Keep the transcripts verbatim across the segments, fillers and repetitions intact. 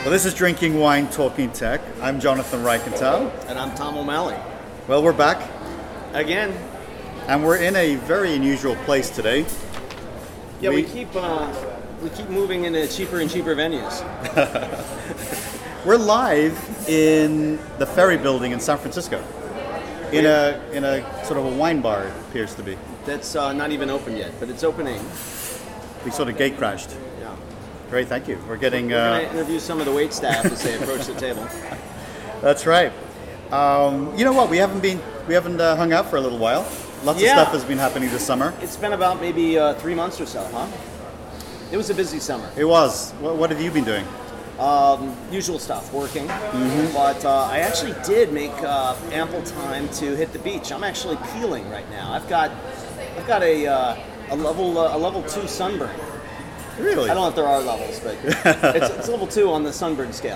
Well, this is Drinking Wine, Talking Tech. I'm Jonathan Reichenthal. And I'm Tom O'Malley. Well, we're back. Again. And we're in a very unusual place today. Yeah, we, we keep uh, we keep moving into cheaper and cheaper venues. We're live in the Ferry Building in San Francisco. In a in a sort of a wine bar, it appears to be. That's uh, not even open yet, but it's opening. We sort of gate crashed. Yeah. Great, thank you. We're getting... We're uh, going to interview some of the wait staff as they approach the table. That's right. Um, you know what? We haven't been we haven't uh, hung out for a little while. Lots yeah. of stuff has been happening this summer. It's been about maybe uh, three months or so, huh? It was a busy summer. It was. What, what have you been doing? Um, usual stuff, working. Mm-hmm. But uh, I actually did make uh, ample time to hit the beach. I'm actually peeling right now. I've got I've got a uh, a level uh, a level two sunburn. Really? I don't know if there are levels, but it's, it's level two on the sunburn scale.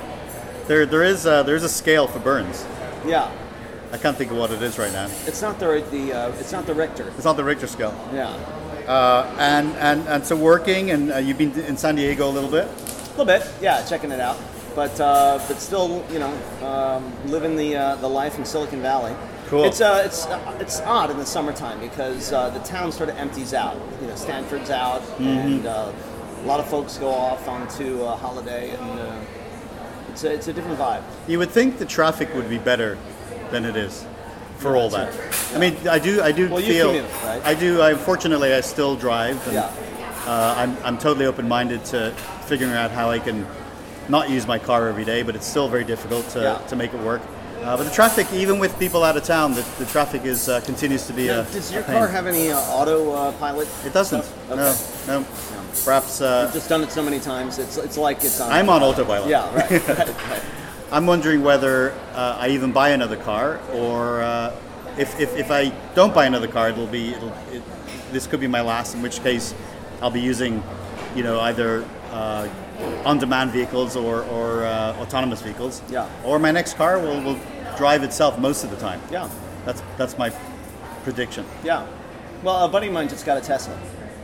There, there is uh, there's a scale for burns. Yeah. I can't think of what it is right now. It's not the the uh, it's not the Richter. It's not the Richter scale. Yeah. Uh, and, and and so working, and uh, you've been in San Diego a little bit. A little bit, yeah, checking it out. But uh, but still, you know, um, living the uh, the life in Silicon Valley. Cool. It's uh, it's uh, it's odd in the summertime because uh, the town sort of empties out. You know, Stanford's out, mm-hmm. and uh, a lot of folks go off onto a holiday, and uh, it's a it's a different vibe. You would think the traffic would be better than it is for yeah, all that. Right. Yeah. I mean, I do I do well, feel you commute, right? I do. I fortunately I still drive, and yeah. uh, I'm I'm totally open-minded to figuring out how I can not use my car every day, but it's still very difficult to, yeah. to make it work. Uh, but the traffic, even with people out of town, the, the traffic is uh, continues to be now, a Does your a pain. car have any uh, auto uh, pilot? It doesn't. Okay. No, no. no. Perhaps. Uh, I've just done it so many times. It's it's like it's on. I'm on autopilot. Yeah, right. right, right. I'm wondering whether uh, I even buy another car, or uh, if, if if I don't buy another car, it'll be it'll, it, this could be my last. In which case, I'll be using, you know, either uh, on-demand vehicles or or uh, autonomous vehicles. Yeah. Or my next car will, will drive itself most of the time. Yeah. That's that's my prediction. Yeah. Well, a buddy of mine just got a Tesla,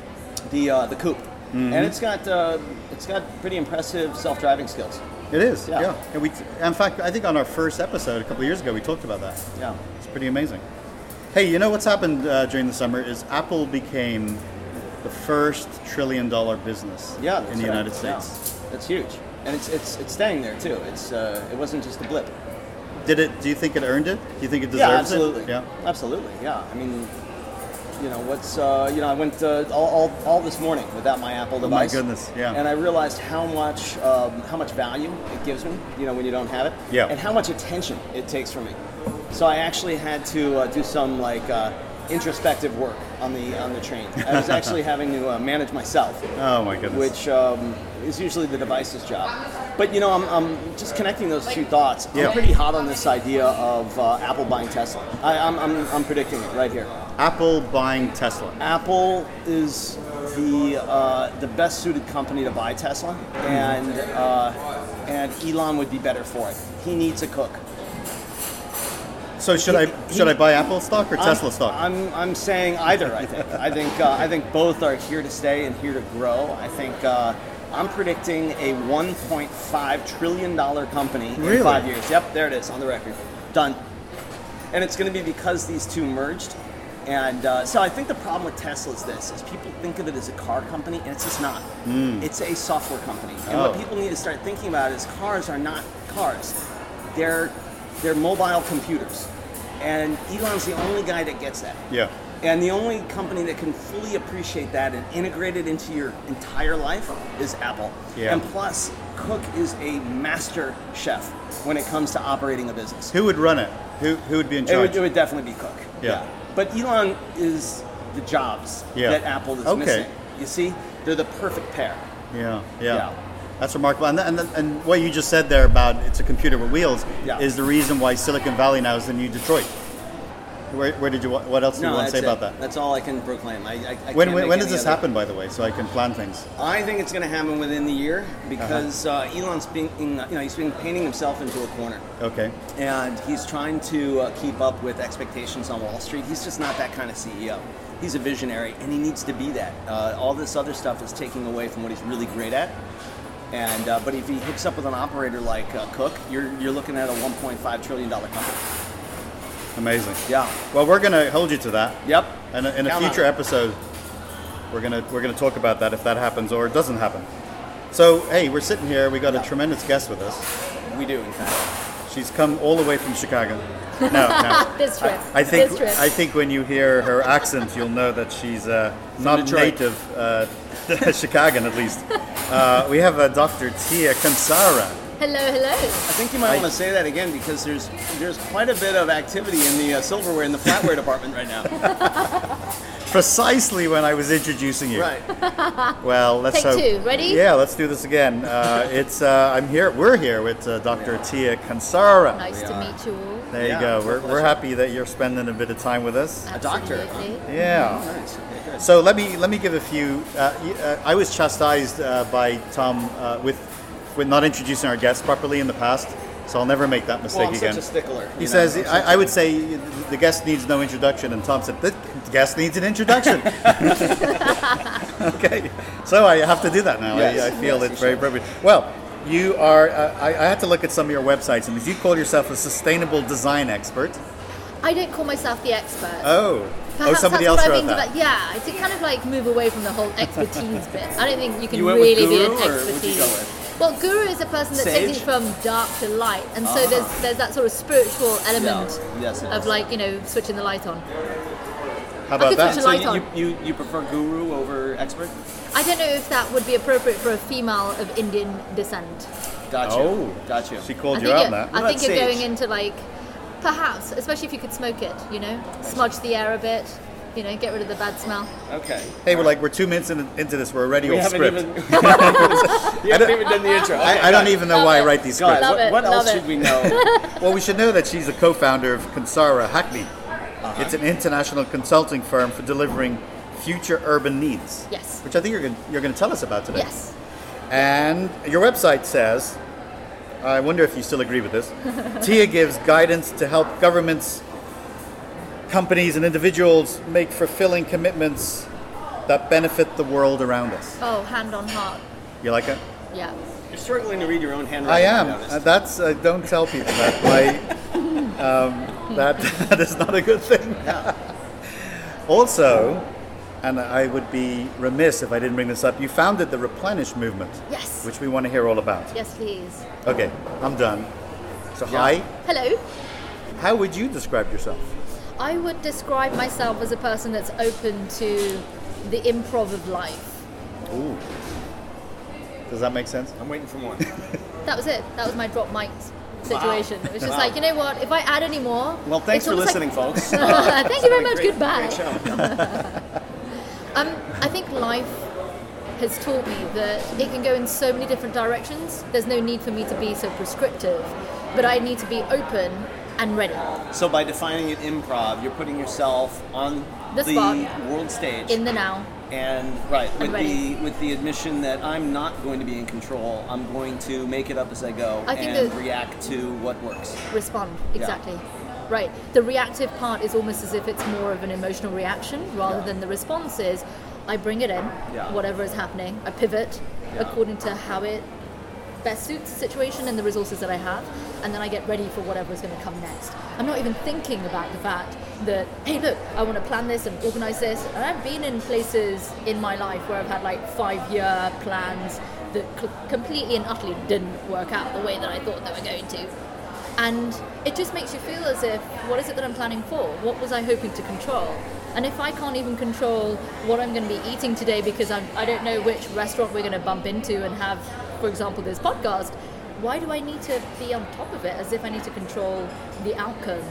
the uh, the coupe, mm-hmm. and it's got uh, it's got pretty impressive self-driving skills. It is. Yeah. yeah. And we, in fact, I think on our first episode a couple of years ago, we talked about that. Yeah. It's pretty amazing. Hey, you know what's happened uh, during the summer is Apple became the first trillion-dollar business yeah, in the right. United States. Yeah. That's huge, and it's it's it's staying there too. It's uh, it wasn't just a blip. Did it? Do you think it earned it? Do you think it Yeah, deserves absolutely. it? Yeah, absolutely. Yeah, I mean, you know, what's uh, you know, I went uh, all, all all this morning without my Apple device. Oh my goodness, yeah. And I realized how much um, how much value it gives me, you know, when you don't have it. Yeah. And how much attention it takes from me. So I actually had to uh, do some like uh, introspective work on the on the train. I was actually having to uh, manage myself. Oh my goodness. Which um, is usually the device's job. But you know, I'm, I'm just connecting those two thoughts. I'm yeah. pretty hot on this idea of uh, Apple buying Tesla. I, I'm, I'm I'm predicting it right here. Apple buying Tesla. Apple is the uh, the best suited company to buy Tesla, and uh, and Elon would be better for it. He needs a cook. So should he, I should he, I buy Apple stock or I'm, Tesla stock? I'm I'm saying either. I think I think uh, I think both are here to stay and here to grow. I think uh, I'm predicting a one point five trillion dollar company really? in five years. Yep, there it is on the record. Done. And it's going to be because these two merged. And uh, so I think the problem with Tesla is this, is people think of it as a car company, and it's just not. Mm. It's a software company. And oh. what people need to start thinking about is cars are not cars. They're, they're mobile computers. And Elon's the only guy that gets that. Yeah. And the only company that can fully appreciate that and integrate it into your entire life is Apple. Yeah. And plus, Cook is a master chef when it comes to operating a business. Who would run it? Who who would be in charge? It would, it would definitely be Cook. Yeah. yeah. But Elon is the jobs yeah. that Apple is okay. missing. You see, they're the perfect pair. Yeah, yeah. yeah. That's remarkable. And, and and what you just said there about it's a computer with wheels yeah. is the reason why Silicon Valley now is the new Detroit. Where, where did you? What else do no, you want to say it. about that? That's all I can proclaim. I, I, I when can't when, make when does any this other. happen, by the way, so I can plan things? I think it's going to happen within the year because uh-huh. uh, Elon's being, you know, he's been painting himself into a corner. Okay. And he's trying to uh, keep up with expectations on Wall Street. He's just not that kind of C E O. He's a visionary, and he needs to be that. Uh, all this other stuff is taking away from what he's really great at. And uh, but if he hooks up with an operator like uh, Cook, you're you're looking at a one point five trillion dollar company. Amazing. Yeah. Well, we're going to hold you to that. Yep. And in a Count on future it. episode, we're gonna we're gonna talk about that if that happens or it doesn't happen. So hey, we're sitting here. We got Yeah. a tremendous guest with us. We do, in fact. She's come all the way from Chicago. No, no. This trip. I think This trip. I think when you hear her accent, you'll know that she's uh, not Detroit. native uh, Chicagan, at least. Uh, we have uh, Doctor Tia Kansara. Hello, hello. I think you might I- want to say that again because there's there's quite a bit of activity in the uh, silverware and the flatware department right now. Precisely when I was introducing you. Right. Well, let's Take hope. two. Ready? Yeah, let's do this again. Uh, it's uh, I'm here. We're here with uh, Doctor Tia Kansara. Nice We to are. meet you all. There Yeah, you go. We're, pleasure. we're happy that you're spending a bit of time with us. A doctor, Absolutely. Yeah. Nice. Okay, good. So let me let me give a few. Uh, y- uh, I was chastised uh, by Tom uh, with with not introducing our guests properly in the past, so I'll never make that mistake Well, I'm again. such a stickler. He you know, says, I'm such I, I a- would say the guest needs no introduction, and Tom said, the guest needs an introduction. Okay, so I have to do that now. Yes, I, I feel yes, it's you very should. appropriate. Well, you are, uh, I, I had to look at some of your websites, and if you call yourself a sustainable design expert, I don't call myself the expert. oh, oh, Perhaps somebody that's else what I wrote mean that. to Yeah, to kind of like move away from the whole expertise bit. I don't think you can You went with really be an guru, or what'd you expertise. go with? Well, guru is a person that takes Sage? you from dark to light, and so Ah. there's there's that sort of spiritual element Yeah. Yes, it of is. like you know switching the light on. How I about could that? switch a So light you, on. you, you, you prefer guru over expert? I don't know if that would be appropriate for a female of Indian descent. Got you. Oh, Got you. She I called think you out you're, on that. I What think about you're going sage? into like perhaps, especially if you could smoke it, you know, smudge the air a bit, you know, get rid of the bad smell. Okay. Hey, we're like, we're two minutes in, into this, we're already We off haven't script. even, you haven't even done the intro. I, Okay, I don't good. even know Love why I it. write these God, scripts. Love what, it, what love else it. should we know? Well, we should know that she's a co-founder of Kansara Hackney. Uh-huh. It's an international consulting firm for delivering future urban needs. Yes. Which I think you're going you're going to tell us about today. Yes. And your website says, I wonder if you still agree with this. Tia gives guidance to help governments, companies, and individuals make fulfilling commitments that benefit the world around us. Oh, hand on heart. You like it? Yeah. You're struggling to read your own I handwriting. am. noticed. Uh, that's uh, don't tell people that. My, um, that that is not a good thing. Also, and I would be remiss if I didn't bring this up. You founded the Replenish movement, Yes. which we want to hear all about. Yes, please. Okay, I'm done. So hi, Hello. how would you describe yourself? I would describe myself as a person that's open to the improv of life. Ooh. Does that make sense? I'm waiting for more. That was it. That was my drop mic situation. It was just Wow. like, you know what? If I add any more, Well, thanks it's for almost listening, like- folks. Thank you very much. Great- Goodbye. Great show. Um, I think life has taught me that it can go in so many different directions. There's no need for me to be so prescriptive, but I need to be open and ready So by defining it improv, you're putting yourself on The the, spot. world stage, in the now. and right with ready. the with the admission that I'm not going to be in control. I'm going to make it up as I go I think and that- react to what works. Respond, exactly. Right. The reactive part is almost as if it's more of an emotional reaction rather Yeah. than the response is I bring it in, Yeah. whatever is happening, I pivot Yeah. according to how it best suits the situation and the resources that I have, and then I get ready for whatever is going to come next. I'm not even thinking about the fact that, hey, look, I want to plan this and organize this. And I've been in places in my life where I've had like five-year plans that c- completely and utterly didn't work out the way that I thought they were going to. And it just makes you feel as if, what is it that I'm planning for? What was I hoping to control? And if I can't even control what I'm going to be eating today because I'm, I don't know which restaurant we're going to bump into and have, for example, this podcast, why do I need to be on top of it as if I need to control the outcome?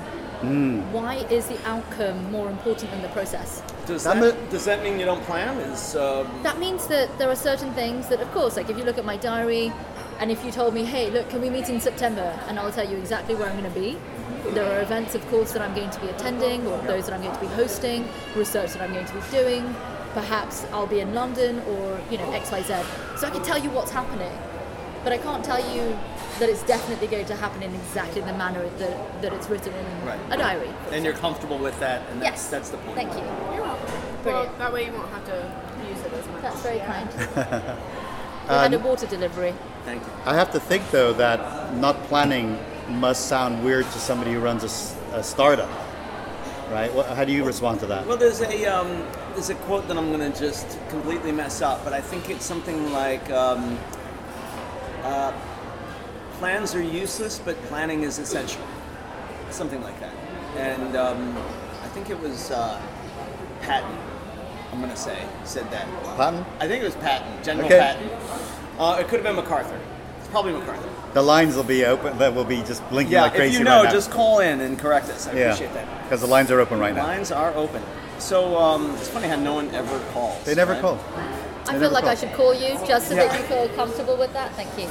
Why is the outcome more important than the process? Does I'm that, a- does that mean you don't plan? Is um, That means that there are certain things that, of course, like if you look at my diary and if you told me, hey, look, can we meet in September? And I'll tell you exactly where I'm going to be. There are events, of course, that I'm going to be attending or those that I'm going to be hosting, research that I'm going to be doing. Perhaps I'll be in London or, you know, X Y Z. So I can tell you what's happening. But I can't tell you that it's definitely going to happen in exactly the manner that, that it's written in Right. a diary. and you're comfortable with that, and that's, Yes. that's the point. Thank you. You're welcome. Brilliant. Well, that way you won't have to use it as much. That's very kind. We had a water delivery. Thank you. I have to think though that not planning must sound weird to somebody who runs a s- a, startup, right? What, how do you respond to that? Well, there's a um, there's a quote that I'm going to just completely mess up, but I think it's something like um, uh, plans are useless, but planning is essential. Something like that. And um, I think it was uh, Patton, I'm going to say, said that. Patton? I think it was Patton, General Okay. Patton. Uh, it could have been MacArthur. It's probably MacArthur. The lines will be open. That will be just blinking Yeah, like crazy if you know, right now. just call in and correct us. I yeah, appreciate that. because the lines are open right now. Lines are open. So um, it's funny how no one ever calls. They never right? call. I never feel like call. I should call you just so Yeah. that you feel comfortable with that. Thank you.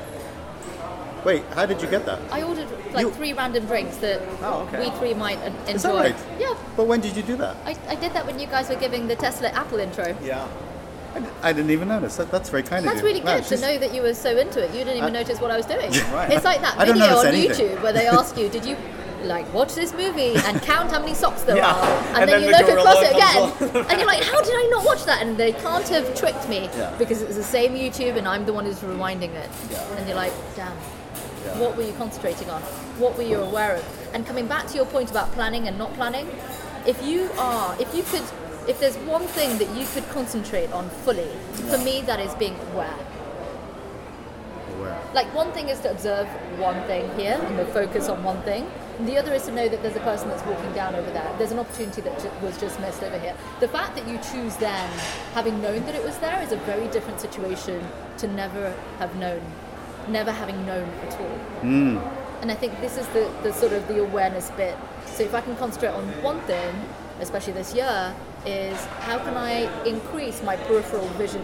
Wait, how did you get that? I ordered like You- three random drinks that Oh, okay. we three might uh, enjoy. Is that right? Yeah. But when did you do that? I, I did that when you guys were giving the Tesla Apple intro. Yeah. I, di- I didn't even notice. That, that's very kind That's of you. really Wow, good to she's- know that you were so into it. You didn't even I- notice what I was doing. Right. It's like that I don't video notice on anything. YouTube where they ask you, did you like watch this movie and count how many socks there Yeah. are? And, And then, then you the look across gorilla it again. comes And you're like, how did I not watch that? And they can't have tricked me Yeah. because it's the same YouTube and I'm the one who's rewinding it. Yeah. And you're like, damn. Yeah. What were you concentrating on? What were you aware of? And coming back to your point about planning and not planning, if you are, if you could, if there's one thing that you could concentrate on fully, for me that is being aware. Aware. Like one thing is to observe one thing here and to focus on one thing. And the other is to know that there's a person that's walking down over there. There's an opportunity that ju- was just missed over here. The fact that you choose then, having known that it was there, is a very different situation to never have known, never having known at all. Mm. And I think this is the, the sort of the awareness bit. So if I can concentrate on one thing, especially this year, is how can I increase my peripheral vision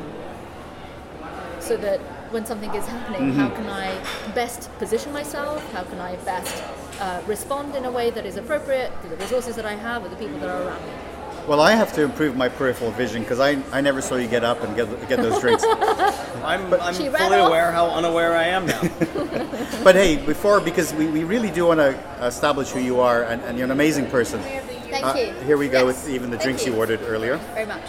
so that when something is happening, how can I best position myself? How can I best uh, respond in a way that is appropriate to the resources that I have or the people that are around me? Well, I have to improve my peripheral vision because I, I never saw you get up and get get those drinks. I'm, I'm She fully ran off. aware how unaware I am now. But hey, before, because we, we really do want to establish who you are, and, and you're an amazing person. Thank Uh, you. Here we go Yes. with even the Thank drinks you. you ordered earlier. Very much.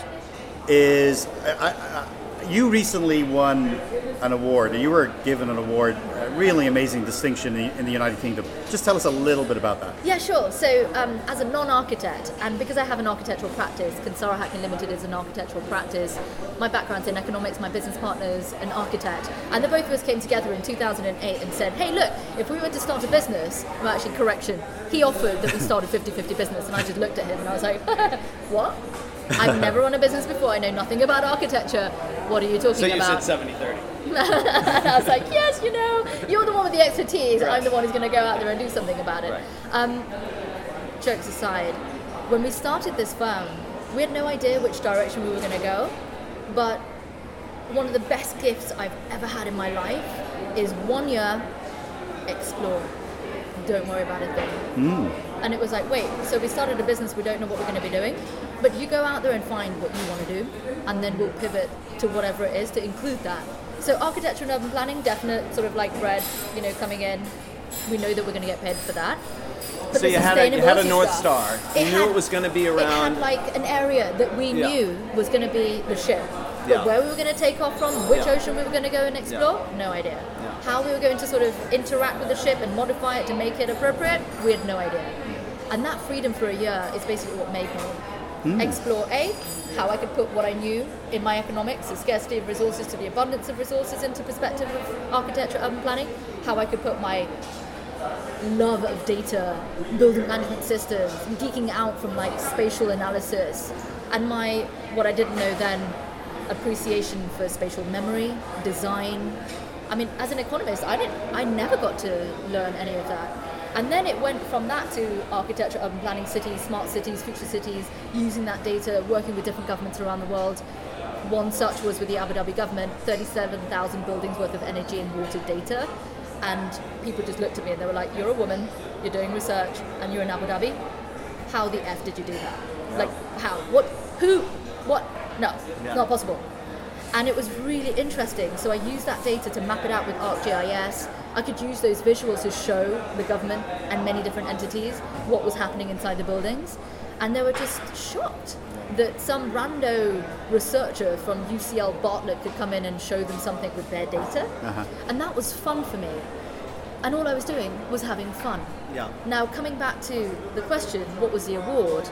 Is I, I, you recently won an award. You were given an award, a really amazing distinction in the, in the United Kingdom. Just tell us a little bit about that. Yeah, sure. So, um, as a non-architect, and because I have an architectural practice, Kansara Hacking Limited is an architectural practice. My background's in economics. My business partner's an architect, and the both of us came together in two thousand eight and said, "Hey, look, if we were to start a business," well, actually, correction, he offered that we start a fifty-fifty business, and I just looked at him and I was like, "What? I've never run a business before. I know nothing about architecture. What are you talking So you about?" said seventy thirty. I was like, yes, you know, you're the one with the expertise. Right. I'm the one who's going to go out there and do something about it. Right. Um, jokes aside, when we started this firm, we had no idea which direction we were going to go. But one of the best gifts I've ever had in my life is one year, explore. Don't worry about a thing. Mm. And it was like, wait, so we started a business, we don't know what we're going to be doing, but you go out there and find what you want to do, and then we'll pivot to whatever it is to include that. So architecture and urban planning, definite sort of like bread, you know, coming in. We know that we're going to get paid for that. But So the you had a, you had a sustainability North stuff, Star. You knew had- it was going to be It around. had like an area that we Yeah. knew was going to be the ship. But Yeah. where we were going to take off from, which Yeah. ocean we were going to go and explore, no idea. Yeah. How we were going to sort of interact with the ship and modify it to make it appropriate, we had no idea. And that freedom for a year is basically what made me explore A, how I could put what I knew in my economics, the scarcity of resources to the abundance of resources into perspective of architecture, urban planning, how I could put my love of data, building management systems, geeking out from like spatial analysis, and my, what I didn't know then, appreciation for spatial memory, design. I mean, as an economist, I didn't, I never got to learn any of that. And then it went from that to architecture, urban planning, cities, smart cities, future cities, using that data, working with different governments around the world. One such was with the Abu Dhabi government, thirty-seven thousand buildings worth of energy and water data. And people just looked at me and they were like, you're a woman, you're doing research, and you're in Abu Dhabi. How the F did you do that? Like, how? What? Who? What? No, Yeah. it's not possible. And it was really interesting. So I used that data to map it out with ArcGIS. I could use those visuals to show the government and many different entities what was happening inside the buildings. And they were just shocked. that some rando researcher from U C L Bartlett could come in and show them something with their data. Uh-huh. And that was fun for me. And all I was doing was having fun. Yeah. Now, coming back to the question, what was the award?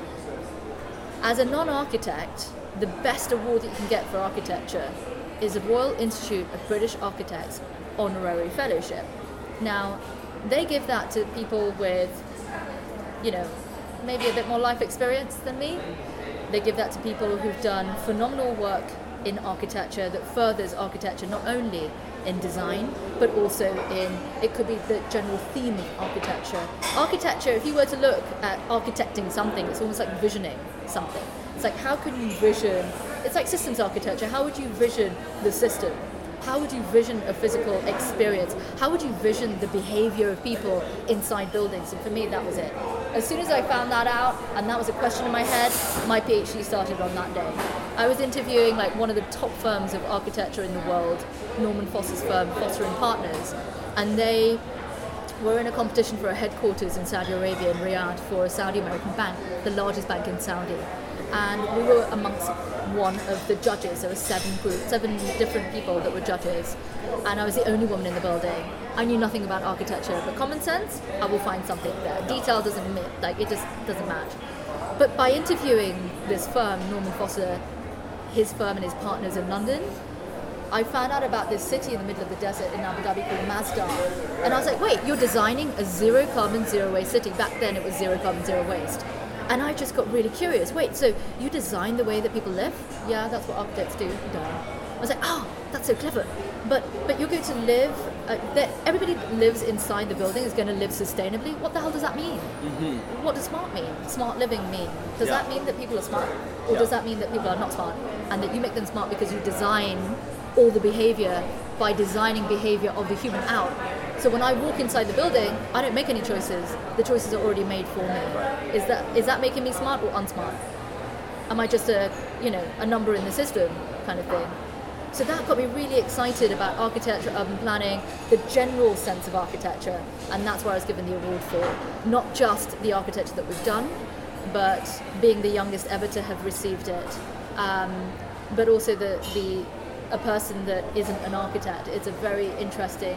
As a non-architect, the best award that you can get for architecture is the Royal Institute of British Architects Honorary Fellowship. Now, they give that to people with, you know, maybe a bit more life experience than me. They give that to people who've done phenomenal work in architecture that furthers architecture not only in design, but also in, it could be the general theme of architecture. Architecture, if you were to look at architecting something, it's almost like visioning something. It's like, how can you vision, it's like systems architecture, how would you vision the system? How would you vision a physical experience? How would you vision the behavior of people inside buildings? And for me, that was it. As soon as I found that out, and that was a question in my head, my PhD started on that day. I was interviewing like one of the top firms of architecture in the world, Norman Foster's firm, Foster and Partners, and they were in a competition for a headquarters in Saudi Arabia, in Riyadh, for a Saudi American bank, the largest bank in Saudi. And we were amongst one of the judges. There were seven groups, seven different people that were judges, and I was the only woman in the building. I knew nothing about architecture, but common sense, I will find something there. Detail doesn't, like, it just doesn't match. But by interviewing this firm, Norman Foster, his firm and his partners in London, I found out about this city in the middle of the desert in Abu Dhabi called Masdar. And I was like, wait, you're designing a zero carbon, zero waste city. Back then it was zero carbon, zero waste. And I just got really curious. Wait, so you design the way that people live? Yeah, that's what architects do. Duh. I was like, oh, that's so clever. But but you're going to live, uh, that everybody that lives inside the building is going to live sustainably. What the hell does that mean? Mm-hmm. What does smart mean? Smart living mean? Does Yeah. that mean that people are smart? Or Yeah. does that mean that people are not smart? And that you make them smart because you design all the behavior by designing behavior of the human out. So when I walk inside the building, I don't make any choices. The choices are already made for me. Is that is that making me smart or unsmart? Am I just a, you know, a number in the system kind of thing? So that got me really excited about architecture, urban planning, the general sense of architecture, and that's where I was given the award for. Not just the architecture that we've done, but being the youngest ever to have received it, um, but also the the a person that isn't an architect. It's a very interesting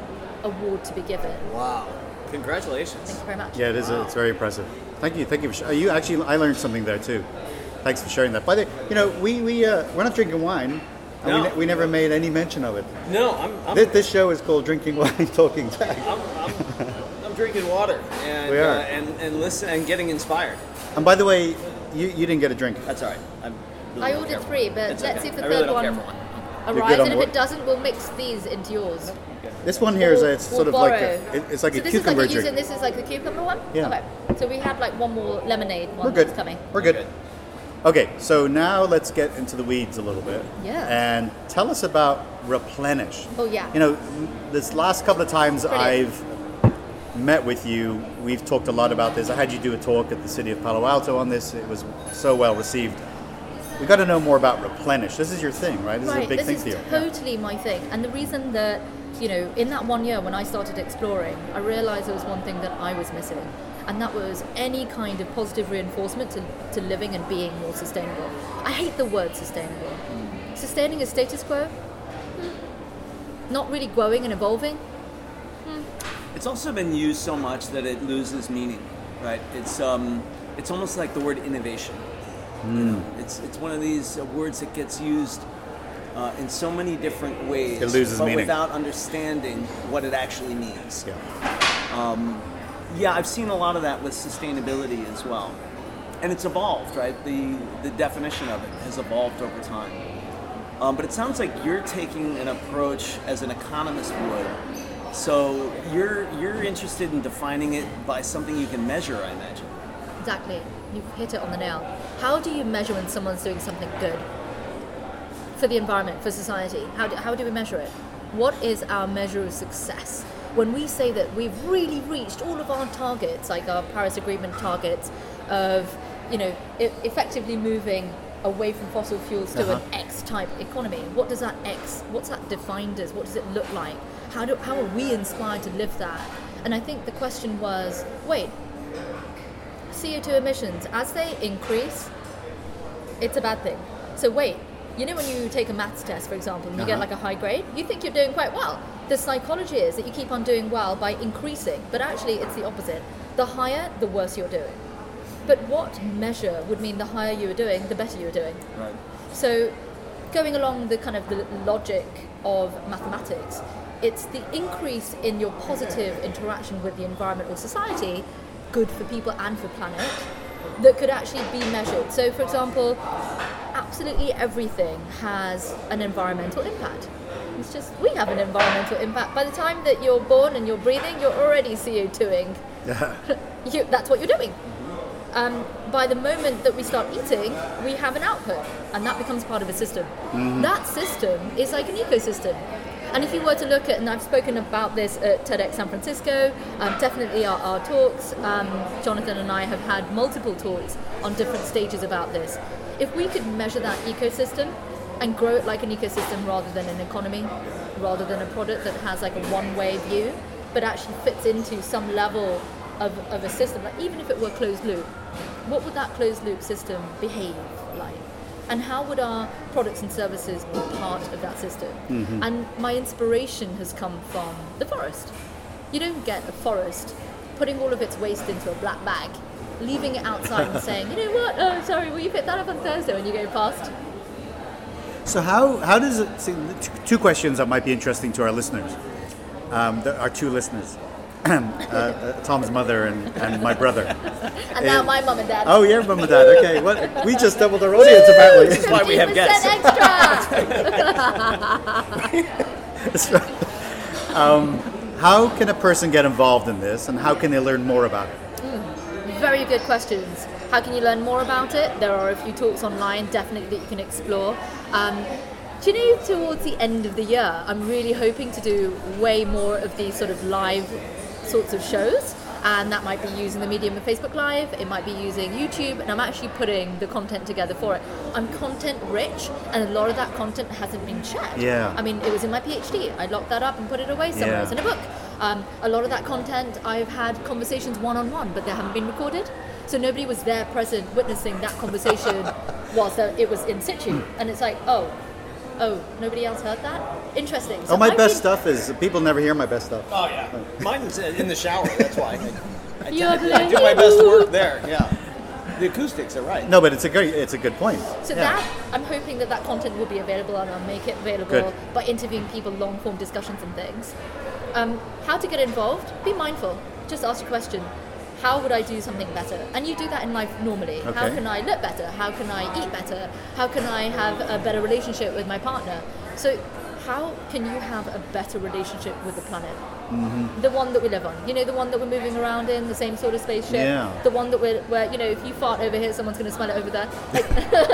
award to be given. Wow. Congratulations. Thank you very much. Yeah, it is. A, it's very impressive. Thank you. Thank you. For sh- you actually, I learned something there too. Thanks for sharing that. By the way, you know, we we uh, we're not drinking wine. And No. we, ne- we never made any mention of it. No, I'm I'm, This, this show is called Drinking Wine, Talking Tech. I'm, I'm, I'm drinking water and We are. Uh, and and listen and getting inspired. And by the way, you, you didn't get a drink. That's all right. I'm really I don't ordered care for three, one. but It's let's okay. see if the I really third don't one care for one. You're arrives, good on and if what? it doesn't, we'll mix these into yours. This one here is a, it's We'll sort of like borrow. a, it- it's like so a this cucumber is like a, drink. This is like the cucumber one? Yeah. Okay. So we had like one more lemonade one We're good. that's coming. We're good. Okay, so now let's get into the weeds a little bit. Yeah. And tell us about Replenish. Oh, yeah. You know, this last couple of times Brilliant. I've met with you, we've talked a lot about this. I had you do a talk at the City of Palo Alto on this. It was so well received. We got to know more about Replenish. This is your thing, right? This right, is a big this thing is for you. totally my thing. And the reason that, you know, in that one year when I started exploring, I realized there was one thing that I was missing. And that was any kind of positive reinforcement to, to living and being more sustainable. I hate the word sustainable. Sustaining a status quo? Hmm. Not really growing and evolving? It's also been used so much that it loses meaning, right? It's um, it's almost like the word innovation. You know, it's it's one of these uh, words that gets used uh, in so many different ways, It loses but meaning. without understanding what it actually means. Yeah. Yeah, I've seen a lot of that with sustainability as well, and it's evolved, right? The the definition of it has evolved over time. Um, but it sounds like you're taking an approach as an economist would. So you're you're interested in defining it by something you can measure, I imagine. Exactly. You've hit it on the nail. How do you measure when someone's doing something good for the environment, for society? How do, how do we measure it? What is our measure of success? When we say that we've really reached all of our targets, like our Paris Agreement targets of, you know, e- effectively moving away from fossil fuels to Uh-huh. an X-type economy. What does that X, what's that defined as? What does it look like? How do how are we inspired to live that? And I think the question was, wait, C O two emissions, as they increase, it's a bad thing. So wait, you know when you take a maths test, for example, and you get Uh-huh. like a high grade, you think you're doing quite well. The psychology is that you keep on doing well by increasing, but actually it's the opposite. The higher, the worse you're doing. But what measure would mean the higher you were doing, the better you were doing? Right. So going along the kind of the logic of mathematics, it's the increase in your positive interaction with the environment or society, good for people and for planet, that could actually be measured. So for example, absolutely everything has an environmental impact. It's just, we have an environmental impact. By the time that you're born and you're breathing, you're already C O twoing. you, that's what you're doing. Um, by the moment that we start eating, we have an output, and that becomes part of a system. Mm-hmm. That system is like an ecosystem. And if you were to look at, and I've spoken about this at TEDx San Francisco, um, definitely our, our talks, um, Jonathan and I have had multiple talks on different stages about this. If we could measure that ecosystem and grow it like an ecosystem rather than an economy, rather than a product that has like a one-way view, but actually fits into some level of, of a system, like even if it were closed loop, what would that closed loop system behave like? And how would our products and services be part of that system? Mm-hmm. And my inspiration has come from the forest. You don't get a forest putting all of its waste into a black bag, leaving it outside and saying, you know what, oh, sorry, will you pick that up on Thursday when you go past? So how, how does it, see, two questions that might be interesting to our listeners, um, the, our two listeners, uh, uh, Tom's mother and, and my brother. And now my mum and dad. Oh, yeah, mum and dad, okay. Well, we just doubled our audience apparently. This is why we have guests. Extra. um, how can a person get involved in this, and how can they learn more about it? Mm, very good questions. How can you learn more about it? There are a few talks online, definitely, that you can explore. Um, do you know, towards the end of the year, I'm really hoping to do way more of these sort of live sorts of shows. And that might be using the medium of Facebook Live, it might be using YouTube, and I'm actually putting the content together for it. I'm content rich, and a lot of that content hasn't been shared. Yeah. I mean, it was in my PhD. I locked that up and put it away somewhere. Yeah. It's in a book. Um, a lot of that content, I've had conversations one-on-one, but they haven't been recorded. So nobody was there present witnessing that conversation whilst it was in situ. And it's like, oh, oh, nobody else heard that? Interesting. So oh, my I've best been, stuff is, people never hear my best stuff. Oh, yeah. Mine's in the shower, that's why. I, I, You're tend, I do my best work there, yeah. The acoustics are right. No, but it's a great, it's a good point. So yeah. that, I'm hoping that that content will be available, and I'll make it available Good. by interviewing people, long-form discussions and things. Um, how to get involved? Be mindful. Just ask your question. How would I do something better? And you do that in life normally. Okay. How can I look better? How can I eat better? How can I have a better relationship with my partner? So how can you have a better relationship with the planet? Mm-hmm. The one that we live on. You know, the one that we're moving around in, the same sort of spaceship. Yeah. The one that we're, where, you know, if you fart over here, someone's going to smell it over there. Like,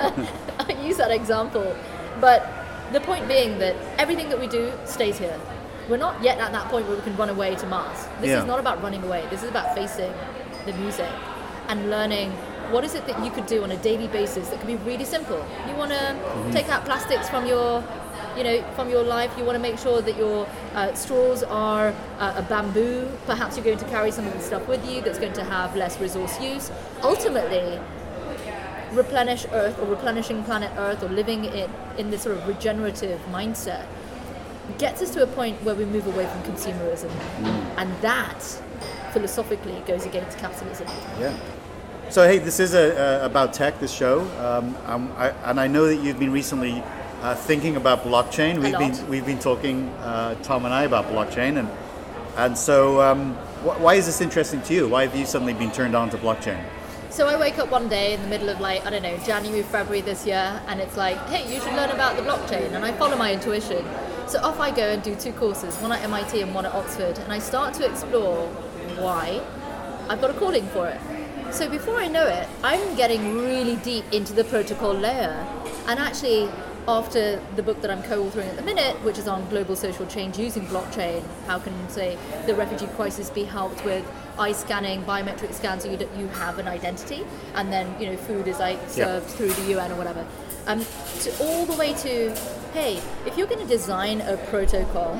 I use that example. But the point being that everything that we do stays here. We're not yet at that point where we can run away to Mars. This Yeah. is not about running away. This is about facing the music and learning what is it that you could do on a daily basis that could be really simple. You want to mm-hmm. take out plastics from your, you know, from your life. You want to make sure that your uh, straws are uh, a bamboo. Perhaps you're going to carry some of the stuff with you that's going to have less resource use. Ultimately, replenish Earth, or replenishing planet Earth, or living in, in this sort of regenerative mindset gets us to a point where we move away from consumerism. Mm. And that, philosophically, goes against capitalism. Yeah. So, hey, this is a, uh, about tech, this show. Um, um, I, and I know that you've been recently uh, thinking about blockchain. A We've lot. been we've been talking, uh, Tom and I, about blockchain. And and so, um, wh- why is this interesting to you? Why have you suddenly been turned on to blockchain? So I wake up one day in the middle of, like, I don't know, January, February this year, and it's like, hey, you should learn about the blockchain. And I follow my intuition. So off I go and do two courses, one at M I T and one at Oxford, and I start to explore why I've got a calling for it. So before I know it, I'm getting really deep into the protocol layer. And actually, after the book that I'm co-authoring at the minute, which is on global social change using blockchain, how can, say, the refugee crisis be helped with eye scanning, biometric scans, so you, you have an identity, and then, you know, food is like served yeah. through the U N or whatever. Um, to all the way to, hey, if you're going to design a protocol,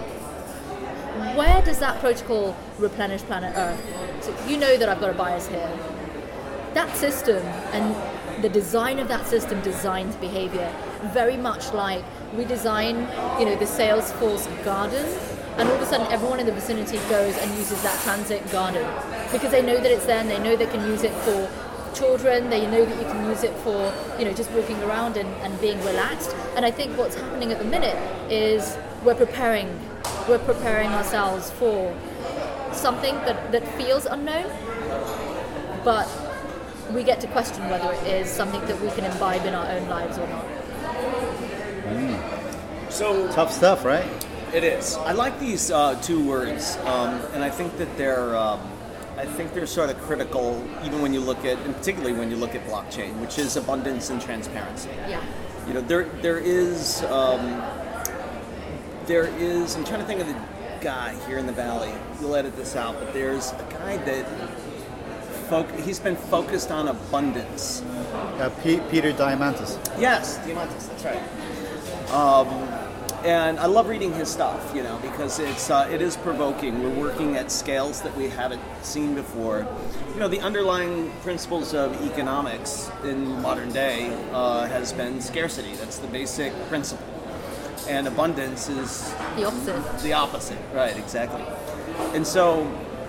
where does that protocol replenish planet Earth? So you know that I've got a bias here. That system and the design of that system designs behavior. Very much like we design, you know, the Salesforce garden, and all of a sudden everyone in the vicinity goes and uses that transit garden because they know that it's there and they know they can use it for children, they know that you can use it for, you know, just walking around and, and being relaxed. And I think what's happening at the minute is we're preparing, we're preparing ourselves for something that, that feels unknown, but we get to question whether it is something that we can imbibe in our own lives or not. Mm. So Tough stuff, right? It is. I like these uh, two words, um, and I think that they're. Um, I think they're sort of critical, even when you look at, and particularly when you look at blockchain, which is abundance and transparency. Yeah. You know, there there is um, there is. I'm trying to think of the guy here in the valley. You'll edit this out, but there's a guy that foc- he's been focused on abundance. Uh, P- Peter Diamandis. Yes, Diamantis. That's right. Um, And I love reading his stuff, you know, because it's uh, it is provoking. We're working at scales that we haven't seen before. You know, the underlying principles of economics in modern day uh, has been scarcity. That's the basic principle, and abundance is The opposite. the opposite. Right? Exactly. And so,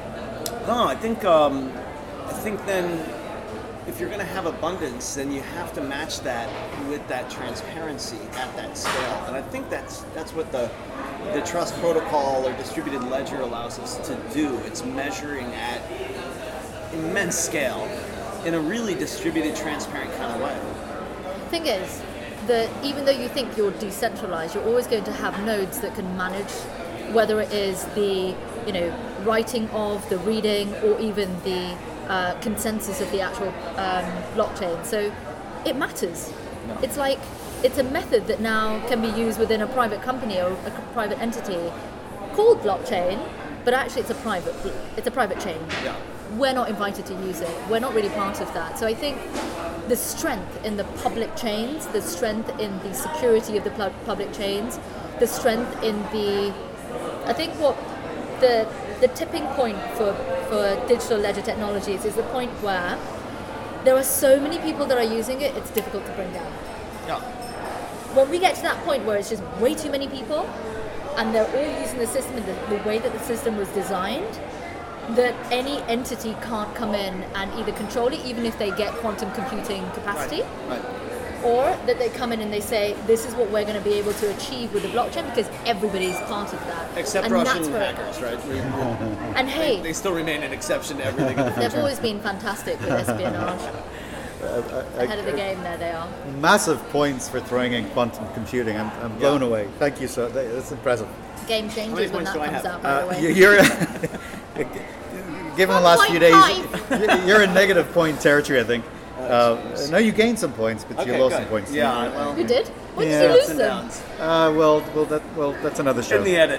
no, I think um, I think then, if you're going to have abundance, then you have to match that with that transparency at that scale. And I think that's that's what the the trust protocol or distributed ledger allows us to do. It's measuring at immense scale in a really distributed, transparent kind of way. Thing is that even though you think you're decentralized, you're always going to have nodes that can manage, whether it is the, you know, writing of, the reading, or even the Uh, consensus of the actual um, blockchain. So it matters. No. It's like it's a method that now can be used within a private company or a private entity called blockchain, but actually it's a private it's a private chain. Yeah. We're not invited to use it. We're not really part of that. So I think the strength in the public chains, the strength in the security of the pu- public chains, the strength in the, I think what the the tipping point for, for digital ledger technologies is the point where there are so many people that are using it, it's difficult to bring down. Yeah. When we get to that point where it's just way too many people and they're all using the system in the, the way that the system was designed, that any entity can't come in and either control it, even if they get quantum computing capacity, Right. Right. or that they come in and they say, this is what we're going to be able to achieve with the blockchain because everybody's part of that. Except and Russian that's where- hackers, right? We- we- And hey, they, they still remain an exception to everything. In the they've future. always been fantastic with espionage. Ahead of the game there they are. Massive points for throwing in quantum computing. I'm, I'm blown Yeah. away. Thank you, so that's impressive. Game How many changers when points that do I comes have? out, by the Uh, way. you- you're given the last few days, one point you're in negative point territory, I think. Uh, no, you gained some points, but Okay, you lost good. some points. Yeah, well, You did? When Yeah. did you ups lose and them? downs. Uh, well, well, that, well, that's another show. In the edit.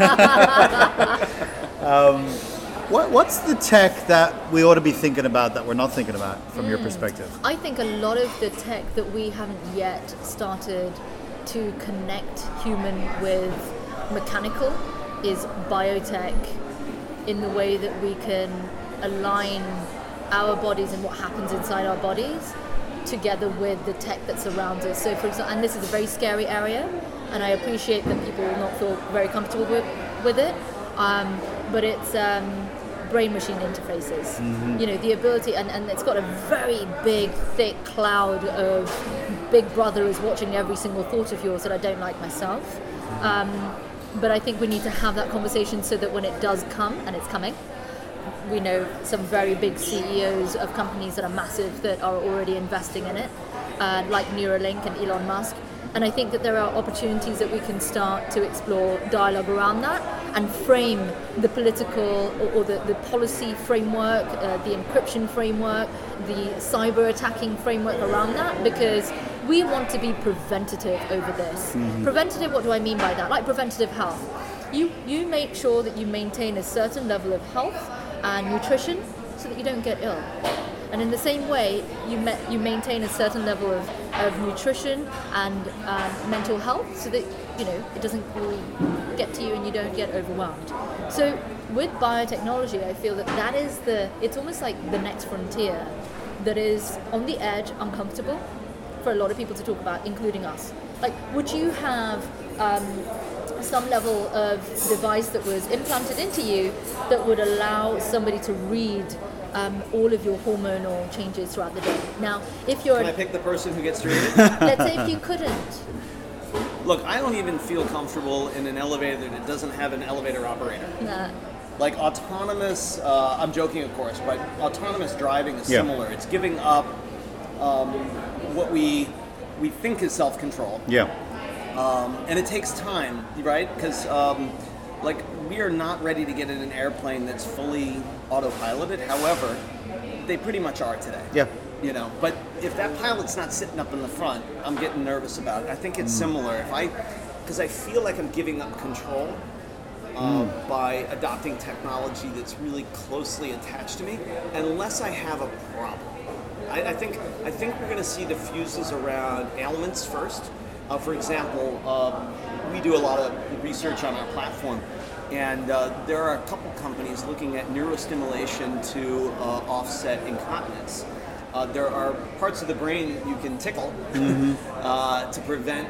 What, what's the tech that we ought to be thinking about that we're not thinking about from Mm. your perspective? I think a lot of the tech that we haven't yet started to connect human with mechanical is biotech, in the way that we can align our bodies and what happens inside our bodies together with the tech that surrounds us. So for example, and this is a very scary area, and I appreciate that people will not feel very comfortable with, with it, um, but it's um, brain-machine interfaces. Mm-hmm. You know, the ability, and, and it's got a very big, thick cloud of Big Brother is watching every single thought of yours that I don't like myself. Um, but I think we need to have that conversation so that when it does come, and it's coming, we know some very big C E Os of companies that are massive that are already investing in it, uh, like Neuralink and Elon Musk. And I think that there are opportunities that we can start to explore dialogue around that and frame the political or, or the, the policy framework, uh, the encryption framework, the cyber attacking framework around that, because we want to be preventative over this. Mm-hmm. Preventative, what do I mean by that? Like preventative health. You, you make sure that you maintain a certain level of health and nutrition so that you don't get ill. And in the same way, you ma- you maintain a certain level of, of nutrition and um, mental health so that, you know, it doesn't really get to you and you don't get overwhelmed. So with biotechnology, I feel that that is the, it's almost like the next frontier that is on the edge, uncomfortable for a lot of people to talk about, including us? Like, would you have um, some level of device that was implanted into you that would allow somebody to read um, all of your hormonal changes throughout the day? Now, if you're... Can I pick the person who gets to read it? Let's say if you couldn't. Look, I don't even feel comfortable in an elevator that doesn't have an elevator operator. Nah. Like autonomous, uh, I'm joking of course, but autonomous driving is Yeah. similar. It's giving up um, what we we think is self-control. Yeah. Um, and it takes time, right? Because um, like we are not ready to get in an airplane that's fully autopiloted. However, they pretty much are today. Yeah. You know, but if that pilot's not sitting up in the front, I'm getting nervous about it. I think it's similar. If I, because I feel like I'm giving up control uh, Mm. by adopting technology that's really closely attached to me, unless I have a problem. I, I think I think we're going to see the fuses around ailments first. Uh, for example, um, we do a lot of research on our platform, and uh, there are a couple companies looking at neurostimulation to uh, offset incontinence. Uh, there are parts of the brain you can tickle uh, to prevent,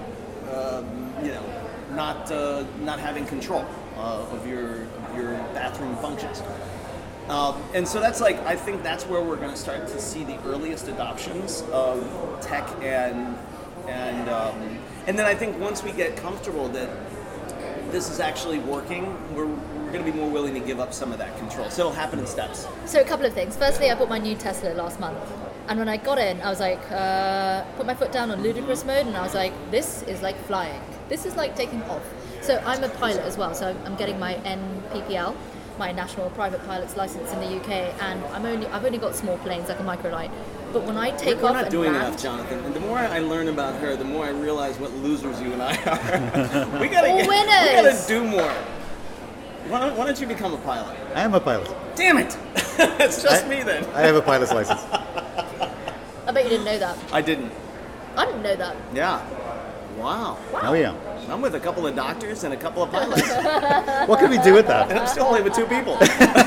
um, you know, not uh, not having control uh, of your of your bathroom functions. Um, and so that's like, I think that's where we're going to start to see the earliest adoptions of tech and and um, and then I think once we get comfortable that this is actually working, we're we're going to be more willing to give up some of that control. So it'll happen in steps. So a couple of things. Firstly, I bought my new Tesla last month. And when I got in, I was like, uh, put my foot down on ludicrous mode, and I was like, this is like flying. This is like taking off. So I'm a pilot as well, so I'm getting my N P P L, my National Private Pilot's License in the U K, and I'm only, I've only got small planes, like a microlight. But when I take We're off not and doing land, enough, Jonathan. And the more I learn about her, the more I realize what losers you and I are. we gotta All get, winners. We gotta do more. Why don't, why don't you become a pilot? I am a pilot. Damn it! It's just I- me then. I have a pilot's license. I bet you didn't know that. I didn't. I didn't know that. Yeah. Wow. Oh yeah. I'm with a couple of doctors and a couple of pilots, What can we do with that? and I'm still only with two people.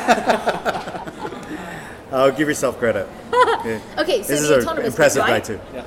Oh, give yourself credit. Yeah. Okay, so This is the an autonomous impressive bit, guy right? too. Yeah.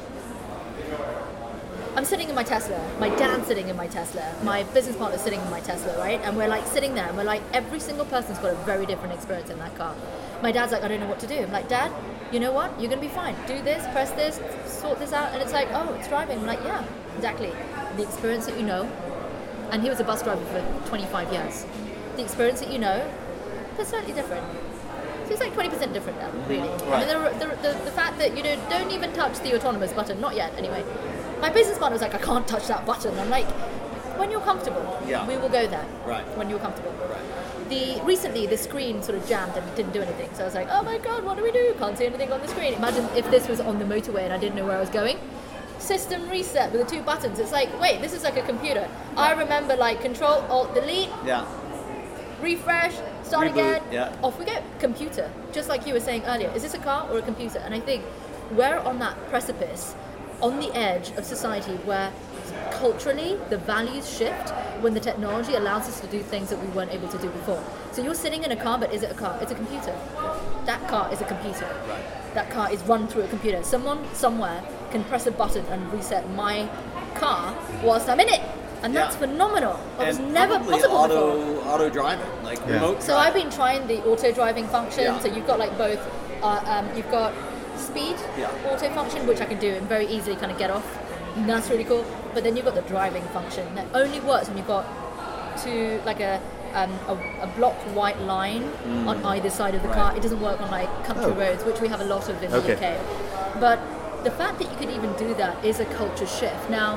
I'm sitting in my Tesla. My dad's sitting in my Tesla. My business partner's sitting in my Tesla, right? And we're like sitting there, and we're like, every single person's got a very different experience in that car. My dad's like, I don't know what to do. I'm like, Dad, you know what? You're gonna be fine. Do this, press this, sort this out, and it's like, oh, it's driving. I'm like, yeah, exactly. The experience that you know, and he was a bus driver for twenty-five years. The experience that you know, that's slightly different. So it's like twenty percent different now, really. Right. I mean, the, the, the, the fact that, you know, don't even touch the autonomous button, not yet, anyway. My business partner was like, I can't touch that button. I'm like, when you're comfortable, Yeah. we will go there. Right. When you're comfortable. Right. The recently the screen sort of jammed and didn't do anything. So I was like, oh my god, what do we do? Can't see anything on the screen. Imagine if this was on the motorway and I didn't know where I was going. System reset with the two buttons. It's like, wait, this is like a computer. I remember like Control Alt Delete, Yeah. refresh, start Reboot, again. yeah. Off we go. Computer. Just like you were saying earlier. Is this a car or a computer? And I think we're on that precipice, on the edge of society where culturally the values shift when the technology allows us to do things that we weren't able to do before. So you're sitting in a car, but is it a car? It's a computer. That car is a computer. Right. That car is run through a computer. Someone somewhere can press a button and reset my car whilst I'm in it. And that's Yeah. phenomenal. That was And never probably possible auto, before. auto driving, like Yeah. remote So driving. I've been trying the auto driving function. Yeah. So you've got like both. Uh, um, you've got speed Yeah. auto function, which I can do and very easily kind of get off. And that's really cool. But then you've got the driving function that only works when you've got two like a um, a, a blocked white line on either side of the car. Right. It doesn't work on like country Oh. roads, which we have a lot of in the Okay. U K. But the fact that you can even do that is a culture shift. Now,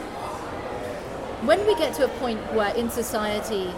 when we get to a point where in society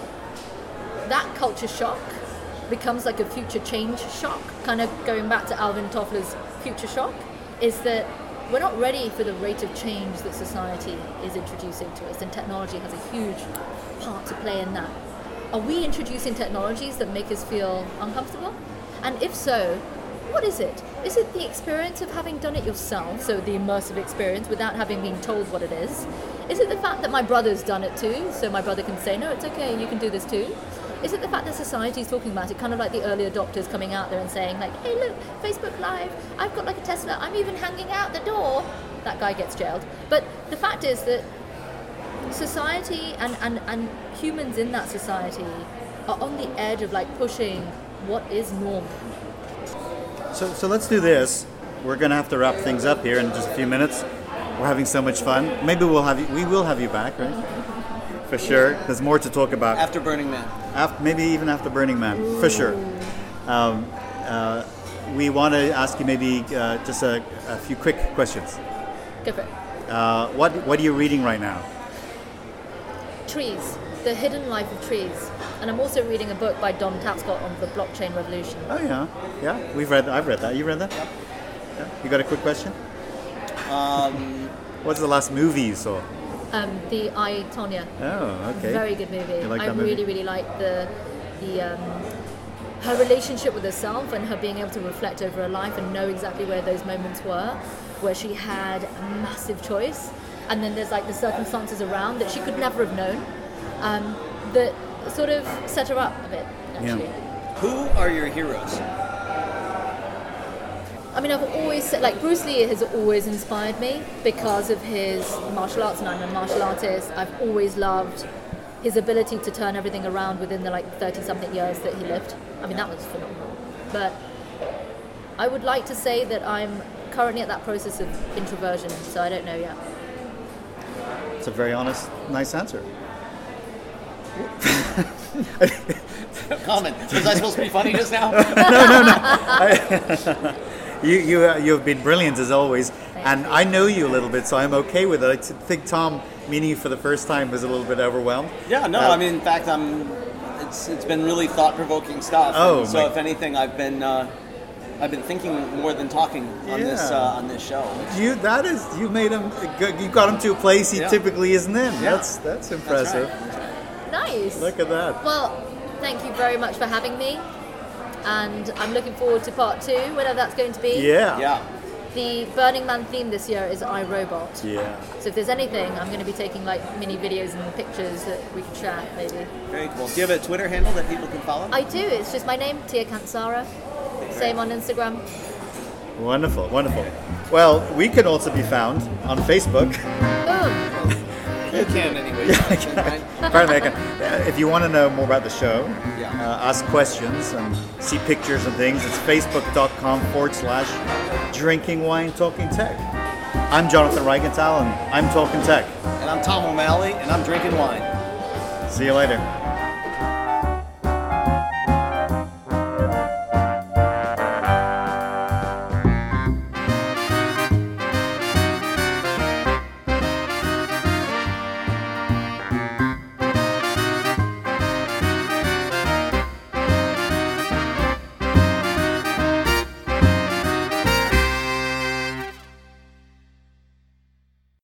that culture shock becomes like a future change shock, kind of going back to Alvin Toffler's future shock, is that we're not ready for the rate of change that society is introducing to us, and technology has a huge part to play in that. Are we introducing technologies that make us feel uncomfortable? And if so, what is it? Is it the experience of having done it yourself, so the immersive experience without having been told what it is? Is it the fact that my brother's done it too, so my brother can say, no, it's okay, you can do this too? Is it the fact that society is talking about it, kind of like the early adopters coming out there and saying like, hey look, Facebook Live, I've got like a Tesla, I'm even hanging out the door. That guy gets jailed. But the fact is that society and, and, and humans in that society are on the edge of like pushing what is normal. So, so let's do this. We're going to have to wrap things up here in just a few minutes. We're having so much fun. Maybe we'll have you, we will have you back, right? For sure. There's more to talk about. After Burning Man. After, maybe even after Burning Man, for sure. Um, uh, we want to ask you maybe uh, just a, a few quick questions. Go for it. Uh, what What are you reading right now? Trees, The Hidden Life of Trees. And I'm also reading a book by Don Tapscott on the blockchain revolution. Oh yeah, yeah. We've read. I've read that. You read that? Yep. Yeah. You got a quick question? Um, What's the last movie you saw? Um, the I, Tonya. Oh, okay. Very good movie. You like I that movie? really, really like the the um, her relationship with herself and her being able to reflect over her life and know exactly where those moments were, where she had a massive choice, and then there's like the circumstances around that she could never have known, um, that sort of set her up a bit. Actually. Yeah. who are your heroes? I mean, I've always said, like, Bruce Lee has always inspired me because of his martial arts, and I'm a martial artist. I've always loved his ability to turn everything around within the, like, thirty-something years that he lived. I mean, that was phenomenal. But I would like to say that I'm currently at that process of introversion, so I don't know yet. It's a very honest, nice answer. Comment. Was I supposed to be funny just now? You you uh, you've been brilliant as always, and I know you a little bit, so I'm okay with it. I think Tom meeting you for the first time was a little bit overwhelmed. Yeah, no, Uh, I mean, in fact, I'm. It's it's been really thought-provoking stuff. Oh, and so my- if anything, I've been uh, I've been thinking more than talking on this Yeah. uh, on this show. You that is you made him you got him to a place he Yeah. typically isn't in. Yeah. That's that's impressive. That's right. Nice. Look at that. Well, thank you very much for having me. And I'm looking forward to part two, whenever that's going to be. Yeah. Yeah. The Burning Man theme this year is iRobot. Yeah. So if there's anything, I'm going to be taking like mini videos and pictures that we can share, maybe. Very cool. Do you have a Twitter handle that people can follow? I do. It's just my name, Tia Kansara. Same on Instagram. Wonderful, wonderful. Well, we can also be found on Facebook. Boom. You can anyway. Right? Apparently I can. Uh, If you want to know more about the show, Yeah. uh, ask questions and see pictures and things, it's facebook.com forward slash drinking wine talking tech. I'm Jonathan Reigenthal and I'm talking tech. And I'm Tom O'Malley, and I'm drinking wine. See you later.